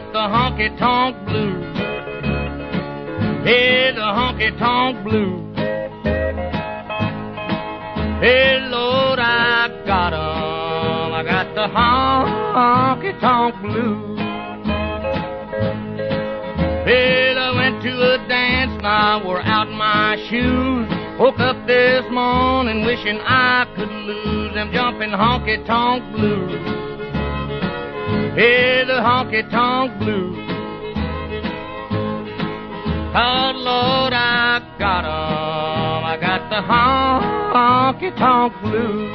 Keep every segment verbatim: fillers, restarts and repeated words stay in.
got the honky-tonk blues. Hey, the honky-tonk blues. Hey, Lord, I got 'em. I got the honky-tonk blues. Well, I went to a dance and I wore out my shoes. Woke up this morning wishing I could lose them jumping honky-tonk blues. Hey, the honky-tonk blues. Oh, Lord, I got 'em. I got the honky-tonk blues.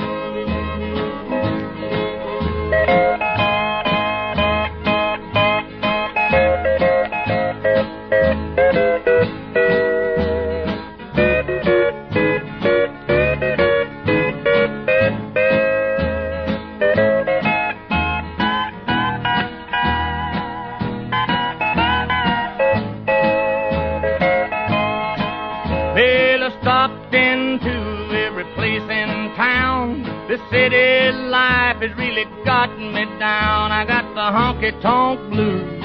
Stopped into every place in town. The city life has really gotten me down. I got the honky-tonk blues.